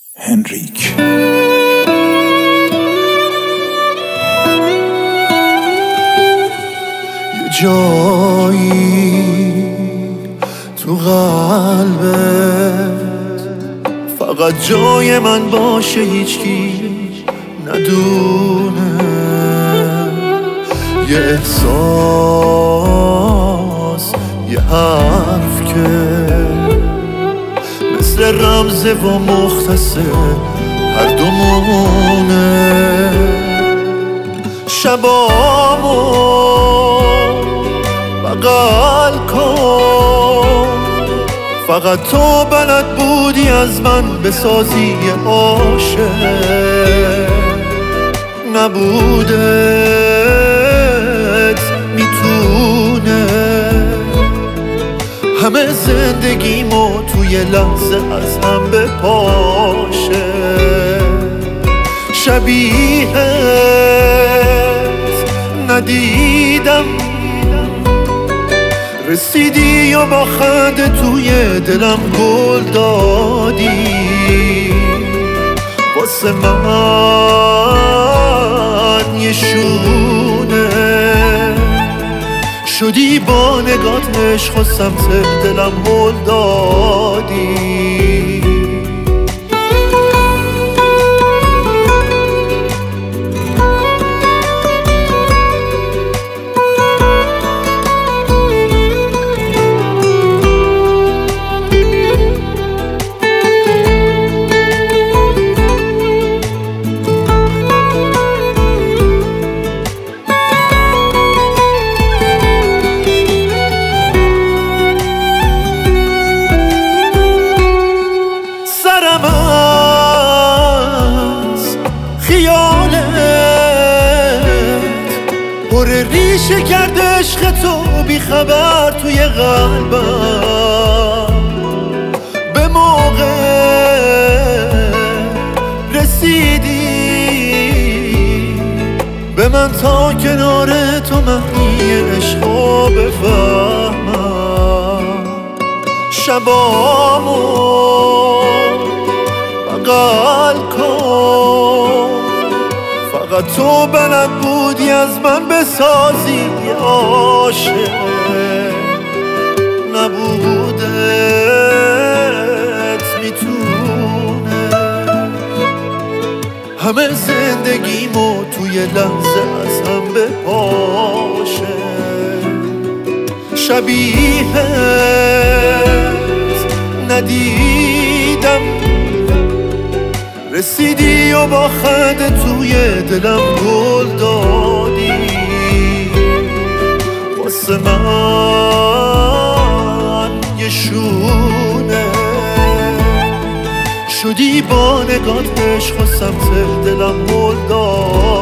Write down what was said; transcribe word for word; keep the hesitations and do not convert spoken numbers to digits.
هنریک. یه جایی تو قلبت فقط جای من باشه، هیچکی ندونه. یه احساس، یه حرف که مثل رمزه و مختصر هر دومونه. شبامو بغل کن، فقط تو بلد بودی از من بسازی یه عاشق. نبودت میتونه همه زندگیمو توی لحظه از هم بپاشه. شبیهت ندیدم، رسیدی و با خنده توی دلم گل دادی. واسه من یه شونه شدی، با نگات عشق و سمت دلم هل دادی. پر ریشه کرد عشق تو بی خبر توی قلبم. به موقع رسیدی به من تا کنار تو معنی عشقو بفهمم. شبامو بغل کن، فقط تو بلد بودی از من بسازی یه عاشق. نبودت میتونه همه زندگیمو توی لحظه از هم بپاشه. شبیهت ندیدم، رسیدی و با خنده توی دلم گل دادی. واسه من یه شونه شدی، با نگات عشق و سمت دلم هل دادی.